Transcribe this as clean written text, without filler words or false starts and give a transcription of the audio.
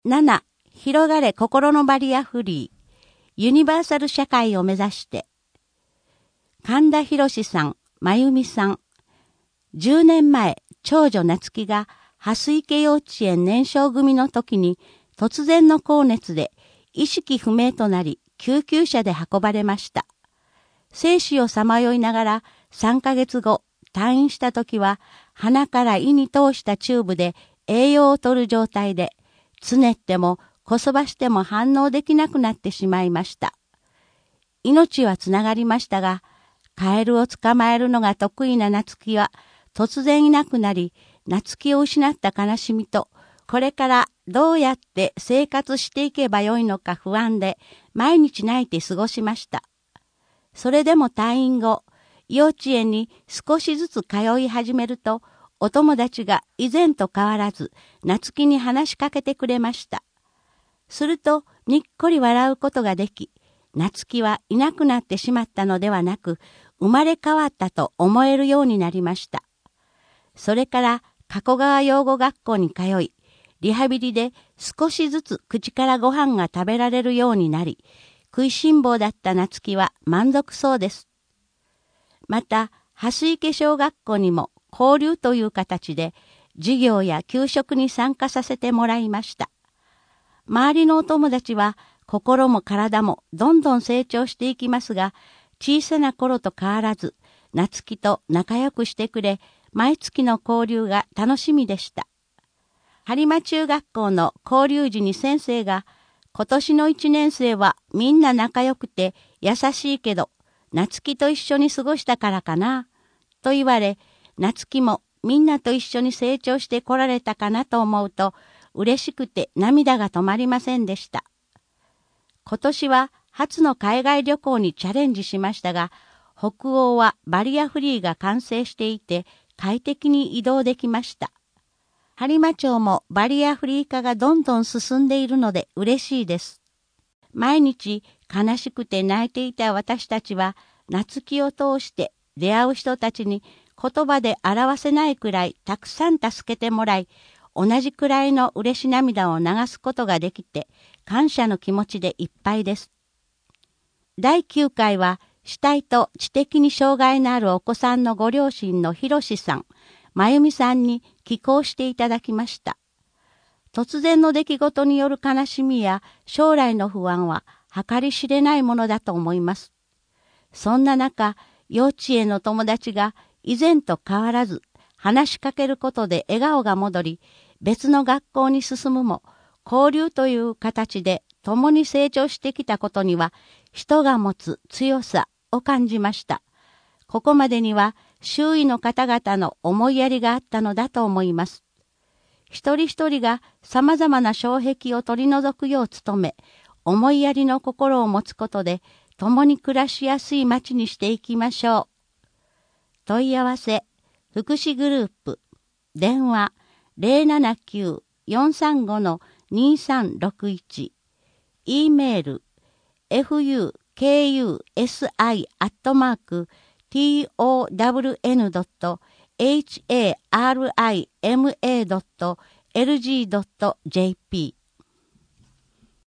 7、広がれ心のバリアフリー、ユニバーサル社会を目指して。神田博さん、まゆみさん。10年前、長女夏希が蓮池幼稚園年少組の時に突然の高熱で意識不明となり救急車で運ばれました。生死をさまよいながら3ヶ月後、退院した時は鼻から胃に通したチューブで栄養を取る状態で、つねってもこそばしても反応できなくなってしまいました。命はつながりましたが、カエルを捕まえるのが得意な夏希は突然いなくなり、夏希を失った悲しみと、これからどうやって生活していけばよいのか不安で、毎日泣いて過ごしました。それでも退院後、幼稚園に少しずつ通い始めると、お友達が以前と変わらず、夏希に話しかけてくれました。すると、にっこり笑うことができ、夏希はいなくなってしまったのではなく、生まれ変わったと思えるようになりました。それから加古川養護学校に通い、リハビリで少しずつ口からご飯が食べられるようになり、食いしん坊だった夏希は満足そうです。また、蓮池小学校にも交流という形で授業や給食に参加させてもらいました。周りのお友達は心も体もどんどん成長していきますが、小さな頃と変わらず、夏希と仲良くしてくれ、毎月の交流が楽しみでした。播磨中学校の交流時に先生が、今年の1年生はみんな仲良くて優しいけど、夏希と一緒に過ごしたからかな、と言われ、夏希もみんなと一緒に成長してこられたかなと思うと、嬉しくて涙が止まりませんでした。今年は初の海外旅行にチャレンジしましたが、北欧はバリアフリーが完成していて快適に移動できました。播磨町もバリアフリー化がどんどん進んでいるので嬉しいです。毎日悲しくて泣いていた私たちは、夏希を通して出会う人たちに言葉で表せないくらいたくさん助けてもらい、同じくらいの嬉し涙を流すことができて、感謝の気持ちでいっぱいです。第9回は、肢体と知的に障害のあるお子さんのご両親のひろしさん、まゆみさんに寄稿していただきました。突然の出来事による悲しみや将来の不安は計り知れないものだと思います。そんな中、幼稚園の友達が以前と変わらず話しかけることで笑顔が戻り、別の学校に進むも、交流という形で共に成長してきたことには、人が持つ強さを感じました。ここまでには周囲の方々の思いやりがあったのだと思います。一人一人が様々な障壁を取り除くよう努め、思いやりの心を持つことで、共に暮らしやすい街にしていきましょう。問い合わせ、福祉グループ、電話 079-435-2361、E メール、fukusi@town.harima.lg.jp